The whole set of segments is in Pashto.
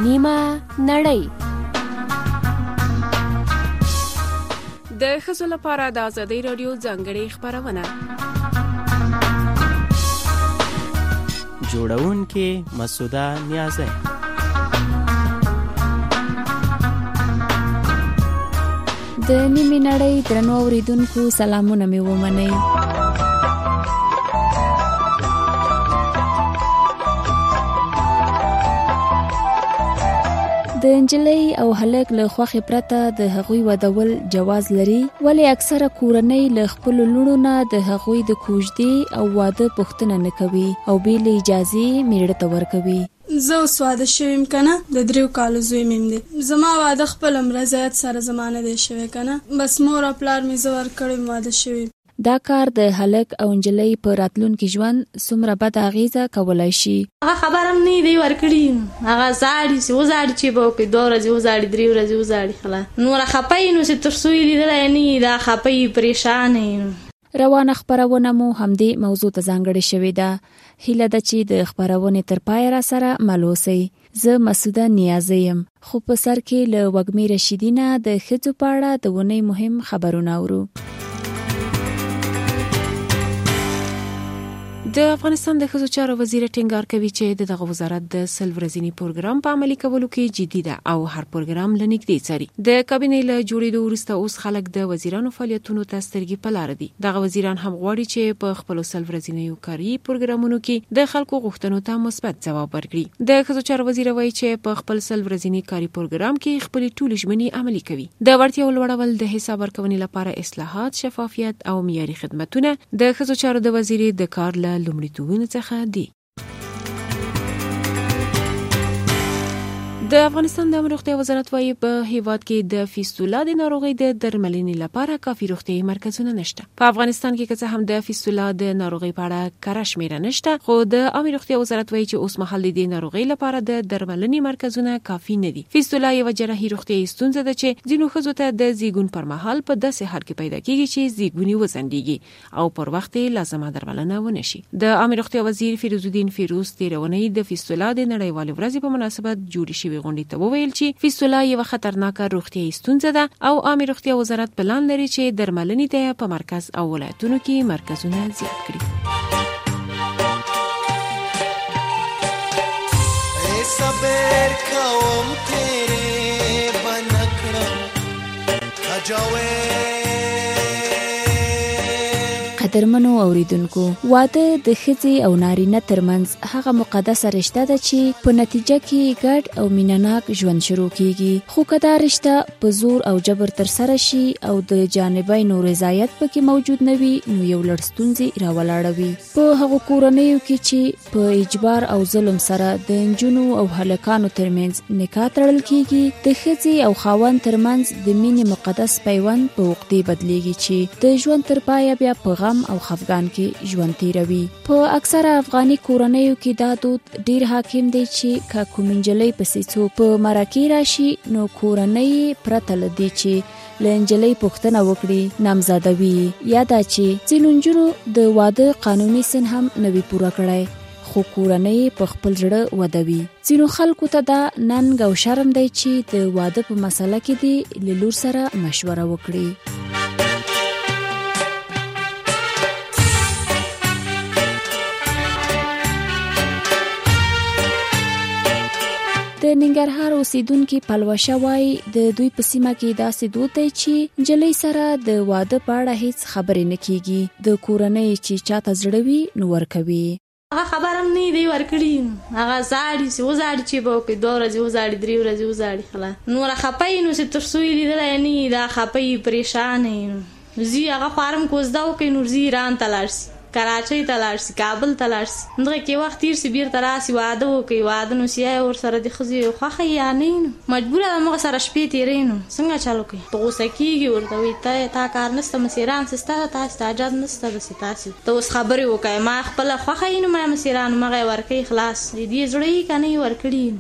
نیمه نړۍ. د ښځو لپاره د ازادۍ راډیو ځانګړې خپرونه. جوړونکې مسعوده نیازی. د نیمه نړۍ درنو اوریدونکو سلامونه مې ومنئ. د نجلۍ او هلک له خوښې پرته د هغوی ودول جواز لري، ولی اکثره کورنۍ له خپلو لوڼو نه د هغوی د کوژدې او واده پوښتنه نه کوي او بې له اجازې میړه ته ورکوي. زه اوس واده شویم کنه، د 3 کالو زوی مې دی. زما واده خپل رضایت سره زمانه دی شوی کنه، بس مور او پلار مې زور کړی واده شوی. دا کار د هلک او نجلۍ په راتلونکي ژوند څومره بد اغیزه کولای شي. هغه خبرم نه دی ورکړي، هغه زاړي چې وزاړي چې به په 2 ورځې وزاړي 3 ورځې وزاړي خلا نور خپای نو چې تر سوی لیدلای نه دا خپای پریشان نه. روانه خبرونه مو همدې موضوع ته ځانګړې شوې ده. هیله ده چې د خبرونې تر پای را سره مل اوسئ. زه مسعوده نیازی یم، خو په سر کې له وږمې رشیدینه د ښځو په اړه د ونې مهم خبرونه اورو. د افغانستان د ښځو چارو وزیر ټینګار کوي چې دغه وزارت د 100 ورځې پروګرام په عملي کولو کې جدي ده او هر پروګرام لنګدې څاري. د کابینې له جوړېدو وروسته اوس خلک د وزیرانو فعالیتونو ته سترګې په لار دي. دغه وزیران هم غواړي چې په خپل 100 ورځې کاري پروګرامونو کې د خلکو غوښتنو ته مثبت ځواب ورکړي. د ښځو چارو وزیر وایي چې په خپل 100 ورځې کاري پروګرام کې خپل ټول ژمنې عملي کوي. د وړتیاو لوړول، د حساب ورکونې لپاره اصلاحات، شفافیت او معیاري خدمتونه د ښځو چارو د وزیر د کار له لومړیتوبونو څخه دي. د افغانستان د روغتیا وزارت وايي په هیواد کې د فیستولا د ناروغۍ د درملنې لپاره کافي روغتیايي مرکزونه نشته. په افغانستان کې که څه هم د فیستولا د ناروغۍ په اړه کره شمیره نشته، خو د عامه روغتیا وزارت وايي چې اوس مهال د ناروغۍ لپاره د درملنې مرکزونه کافي نه دي. فیستولا یو جراحي روغتیايي ستونزه ده چې ځینو ښځو ته د زیږون پر مهال په داسې حال کې پیدا کیږي چې زیږون وزندېږي او پر وخت لازمه درملنه ونه شي. د عامه روغتیا وزیر فیروز الدین فیروز تیرونی د فیستولا د نړیوالې ورځې په مناسبت جوړ شوی غونډې ته وویل چې فیستولا یو خطرناکه روغتیايي ستونزه ده او عامه روغتیا وزارت پلان لري چې درملنې ته په مرکز او ولایتونو کې مرکزونه زیات کړي. صبر کوم تیرې بنکړم خجاوې. قدرمنو اوریدونکو، واده د ښځې او نارینه ترمنځ هغه مقدسه رشته ده چې په نتیجه کې ګډ او مینه‌ناک ژوند شروع کیږي. خو که دا رشته په زور او جبر ترسره شي او د جانبینو رضایت پکې موجود نه وي، نو یو لړ ستونزې راولاړوي. په هغو کورنیو کې چې په اجبار او ظلم سره د نجونو او هلکانو ترمنځ نکاح تړل کیږي، د ښځې او خاوند ترمنځ د مینې مقدس پیوند په عقدې بدلیږي چې د ژوند تر پایه بیا په غم او خفګان کې ژوند تیروي. په اکثره افغاني کورنیو کې دا دود ډیر حاکم دی چې که کوم نجلۍ پسې څوک په مرکې راشي، نو کورنۍ پرته له دې چې له نجلۍ پوښتنه وکړي نامزاده وي، یا دا چې ځینو نجونو د واده قانوني سن هم نه وي پوره کړی، خو کورنۍ په خپل زړه ودوي. ځینو خلکو ته دا ننګ او شرم دی چې د واده په مسله کې دې له لور سره مشوره وکړي. د ننګرهار اوسیدونکي پلوشه وایي د دوی په سیمه کې داسې دود دی چې نجلۍ سره د واده په اړه هیڅ خبرې نه کیږي. د کورنۍ چې چاته زړه وي نو ورکوي. هغه خبرم نه دی ورکړي، هغه زاړي چې وزاړي چې به په 2 ورځې وزاړي 3 ورځې وزاړي خلا نور خپای نو چې تر سوی لیدلای نه دا خپای پریشان نه. زی هغه فارم کوزدا او کې نور زی ایران تلارس، کراچۍ ته لاړ شي، کابل ته لاړ شي، دغه کې وخت تیر شي، بیرته راسي واده وکړي. واده نو سیای ور سره د ښځې خوښه یا نه مجبوره ده موږ سره شپې تېرې نو څنګه چالو کوي. په غوسه کېږي، ورته وایي تا کار نشته، مسیران ستا تاسو ته حاجت نشته، بسې تاسو ته اوس خبرې وکړئ. ما خپله خوښه یې نو ما مسیران مغه ورکوي خلاص دې زړه یې که نه یې ورکړي.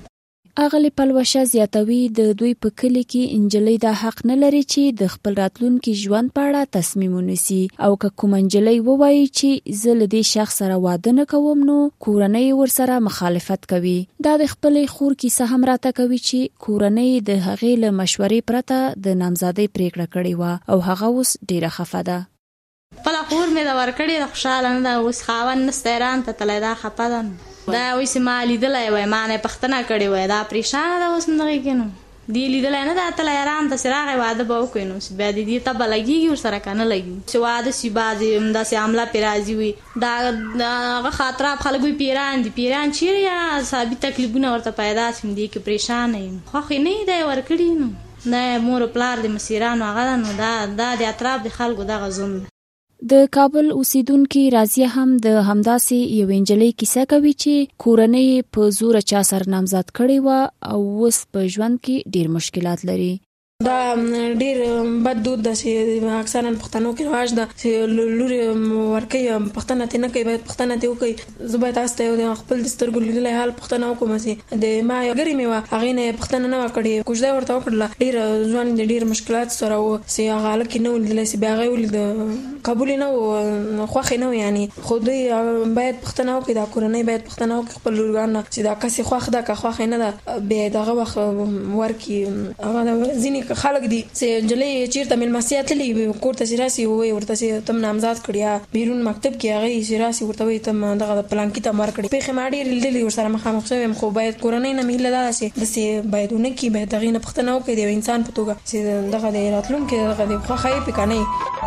اغلی پلوشه زیاتوي د دوی په کلی کې انجلۍ دا حق نه لري چې د خپل راتلونکي ژوند په اړه تصمیم ونیسي او که کوم انجلۍ ووایي چې زه له دې شخص سره واده نه کوم نو کورنۍ ورسره مخالفت کوي. دا د خپلې خور کیسه هم راته کوي چې کورنۍ د هغې له مشورې پرته د نامزادۍ پریکړه کړې وه او هغه اوس ډیره خفه ده. خپله خور مې د ورکړې د خوشحاله نه ده، اوس خاوند نسته ایران ته تللی، دا خفه ده. دا اوس ما لیدلی وای، ما نه پوښتنه کړې وای، دا پریشانه ده اوس دغې کې نو دې لیدلی نه ده تللی ایران ته چې راغی واده به وکړي نو بیا د دې ته به لګېږي ورسره که نه لګي چې واده شي. بعضې همداسې عمله پرې راځي وي، دا هغه خاطرات خلک وایي پیران دي، پیران چیرې یا صحابي تکلیفونه ورته پیدا شي، دې کې پریشانه یم. خوښې نه یې دی ورکړي نو دا مور پلار د مسیرانو هغه ده نو دا د اطراف د خلکو دغه ظلم ده. د کابل اوسیدونکي راضیه هم د همداسې یو انجلۍ کیسه کوي چې کورنۍ په زور چا سره نامزاد کړی و او اوس په ژوند کې ډیر مشکلات لري. دا ډیر بد دود ده چې اکثرا پښتنو کې رواج ده چې لوري ورکوي پښتنه ته نه کوي، باید پښتنه ته وکړي. زه باید تاسو ته د خپل د سترګو لیدلی حال پښتنه وکړم چې د ما یو ګرې مې وه هغې نه پښتنه نه وه کړې، کوژده ورته وکړله، ډېر ژوند ډېر مشکلات سره و چې هغه هلک یې نه و لیدلی چې بیا هغه یې ولید قبول یې نه و، خوښ یې نه و یعنې. خو دوی باید پښتنه وکړي، دا کورنۍ باید پښتنه وکړي خپل لورګان نه چې دا کس یې خوښ ده که خوښ یې نه ده بیا دغه وخت ورکړي. هغه ځینې خلک دي چې نجلۍ چېرته مېلمستیا تللي کور ته چې راسي ووایي ورته چې ته م نامزاد کړي، یا بیرون مکتب کې هغې چې راسي ورته وایي ته م دغه پلانکي ته م ورکړي. پېښې ما ډېرې لیدلي ورسره مخامخ شوی یم، خو باید کورنۍ نه مې هیله دا ده چې داسې باید ونه کړي، باید هغې نه پوښتنه وکړي د یو انسان په توګه چې دغه د راتلونکي دغه د خوښه یې پې که نه یې.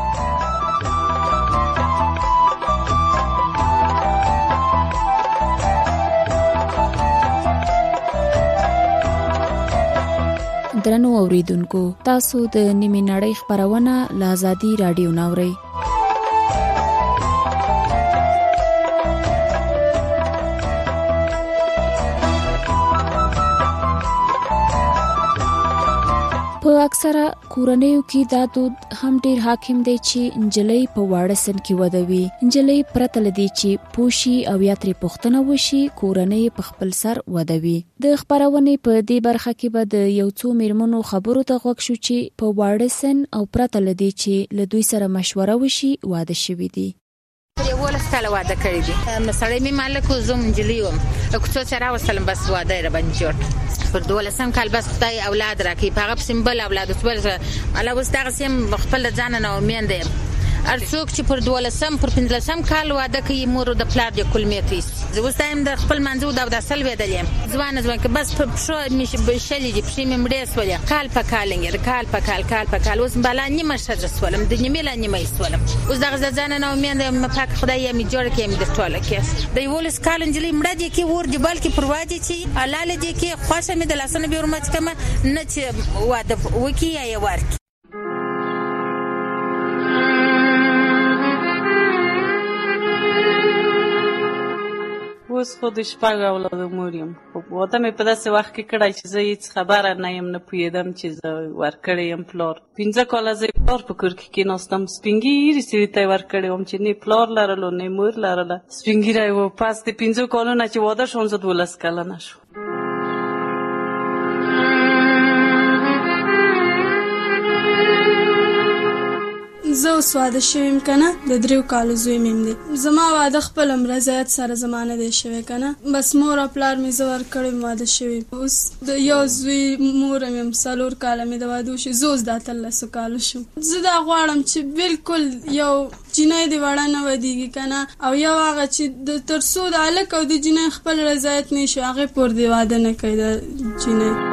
درنو اوریدونکو، تاسو د نیمه نړۍ خبرونه له آزادي رادیو ناوړئ. په اکثره کورنیو کې دا دود هم ډیر حاکم دی چې نجلۍ په واړه سن کې واده وي. نجلۍ پرته له دې چې پوشي او یا ترې پوښتنه وشي کورنۍ په خپل سر واده وي. د خبرونې په دې برخه کې به د یو څو میرمنو خبرو ته غوږ شو چې په واړه سن او پرته له دې چې له دوی سره مشوره وشي واده شوي دي. پر 11 کاله واده کړی دي، سړی مې مالک و، زه نجلۍ وم، کوڅو چې راوستلم بس واده یې راباندې جوړ. پر 12 کال بس خدای اولاد راکړي، په هغه پسې بل اولاد الله اوس دغسې یم خپل د ځانه نه امیده یم. هر څوک چې پر 12 پر 15 کال واده کوي مور د پلار د کلمې ته ایستي. زه اوس دا یم د خپل منځو د اوداسه لوېدلې یم، ځوانه که بس په پښو مې شلې دي، پښې مې مړې سولې، کال په کال انګېر، کال په کال اوس بالا نیمه ښځه سولم، د نیمې لا نیمه یې سولم. اوس دغه د ځانه نه امیده یم، پاک خدای یې مې جوړه کړې، مې در ټوله کړې. د 11 کال نجلۍ مړه دې کې اور دې بلکې پر واده چې حلاله دې کې خوښه مې د لاسونه بې ورمچ کړمه نه چې واده وکړي یا یې ورکړي. اوس خو د شپږ اولادو مور یم، خو واده مې په داسې وخت کې کړی چې زه هېڅ خبره نه یم، نه پوهېدم چې زه ورکړی یم پلار. 15 کاله زه پلار په کور کې کېناستم، سپین ږیري سړي ته یې ورکړی وم چې نه پلار لرلو نه مور لرله، سپین ږیری و. پس د 15 کالو نه چې واده شوم زه 12 کلنه شوم. زه اوس واده شویم که نه، د 3 کالو زوی مې دی. زما واده خپله رضایت سره زما نه دی شوی که نه، بس مور او پلار مې زه ورکړی واده شوي. اوس د یو زوی مور یم، 4 کاله مې د واده وشي، زه اوس دا 13 کالو شوم. زه دا غواړم چې بالکل یو جینۍ دې وړه نه ودیږي که نه، او یو هغه چې تر څو د هلک او د جینۍ خپل رضایت نه شي هغې پورې دې واده نه کوي د جینۍ.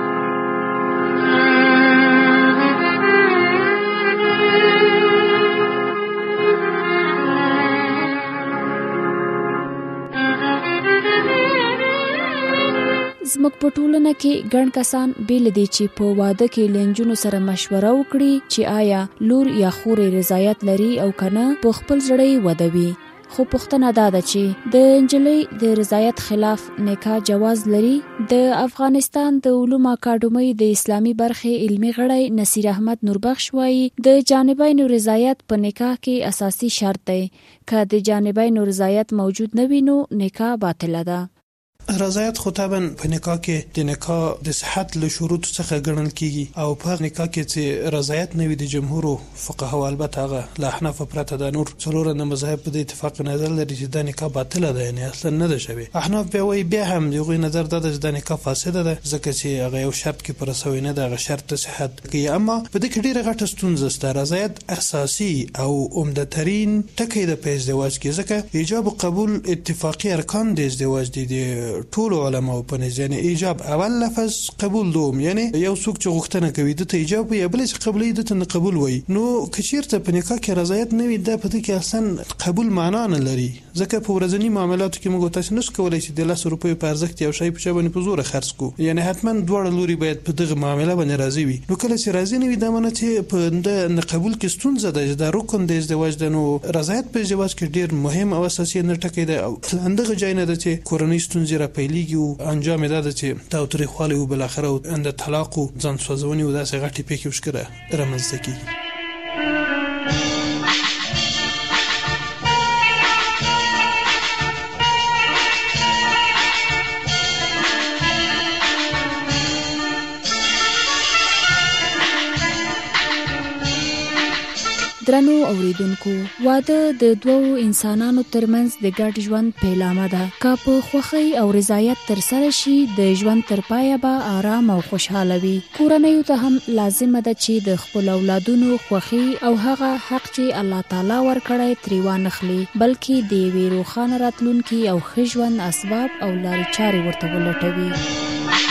زموږ په ټولنه کې ګڼ کسان بیل دي چې په واده کې له نجونو سره مشوره وکړي چې آیا لور یا خور رضایت لري او کنه په خپل زړه واده وي. خو پوښتنه دا ده چې د نجلۍ د رضایت خلاف نکاح جواز لري. د افغانستان د علومو اکاډمۍ د اسلامي برخې علمي غړی نصیر احمد نوربخش وایي د جانبینو رضایت په نکاح کې اساسي شرط دی. که د جانبینو رضایت موجود نه وي نو نکاح باطله ده. رضایت خو طبعا په نکاح کې د نکاح د صحت له شروط څخه ګڼل کیږي او په نکاح کې چې رضایت نه وي د جمهور فقهاو البته هغه له احناف پرته د نور څلور نه مذهب په اتفاق نظر لري چې د نکاح باطله ده، یعنی اصلا نه ده شوی. احناف به وایي بیا هم یو نظر ده چې د نکاح فاسده ده ځکه چې هغه یو شرط کې پر سوی نه ده، هغه شرط صحت کوي. اما په دې کې ډیره غټه ستونزه شته. رضایت اساسي او عمده ترين ټکی د په ازدواج کې ځکه ایجاب او قبول اتفاقی ارکان د ازدواج دي د ټول علماء په نظر. یعنی ایجاب اول لفظ، قبول دوم. یعنی یو څوک چې غوښتنه کوي د ته ایجاب یا بل چې قبلې د ته قبول وي، نو کچیرته په نکاح کې رضایت نه وي د په دې کې اصلا قبول معنا نه لري. ځکه په ورځنی معاملاتو کې موږ تاسو نشو کولای چې د 100 روپیو په ارزښت یو شی په چبنې په زور خرڅ کو. یعنی حتما دواړه لوري باید په دغه معاملې باندې راضي وي. نو کله چې راضي نه وي دا معنی چې په د قبول کې ستونزه ده. د رکن د ازدواج د نو رضایت په ازدواج کې ډیر مهم او اساسي نه ټکی ده. او اندغه ځای نه ده چې کورنۍ ستونزې را پیلېږي او انجام ده چې تاوتریخوالی او بل اخره د طلاق او ځان سوځونې او داسې غټي پېښې وشکره رامنځته کیږي. درنو اوریدونکو، واده د دوو انسانانو ترمنځ د ګډ ژوند پیلامه ده. که په خوښۍ او رضایت تر سره شي، د ژوند تر پایه به آرام او خوشحاله وي. کورنیو ته هم لازمه ده چې د خپل اولادونو خوښي او هغه حق چې الله تعالی ورکړی ترې وانخلي، بلکې د یوې روښانه راتلونکي او ښه ژوند اسباب او لارې چارې ورته ولټوي.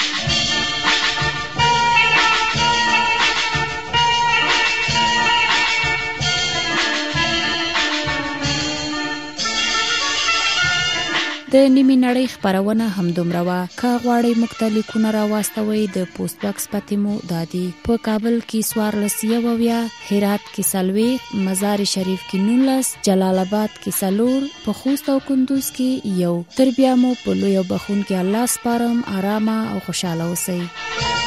د نیمې نړۍ خپرونه همدومره وه. که غواړئ موږ ته لیکونه راواستوئ، د پوسټ باکس پتې مو دا دي: په کابل کې 1470، هرات کې 40، مزار شریف کې 19، جلال آباد کې 4، په خوست او کندوز کې 1. تر بیا مو په لوی او بخښونکي الله سپارم. آرامه او خوشحاله اوسئ.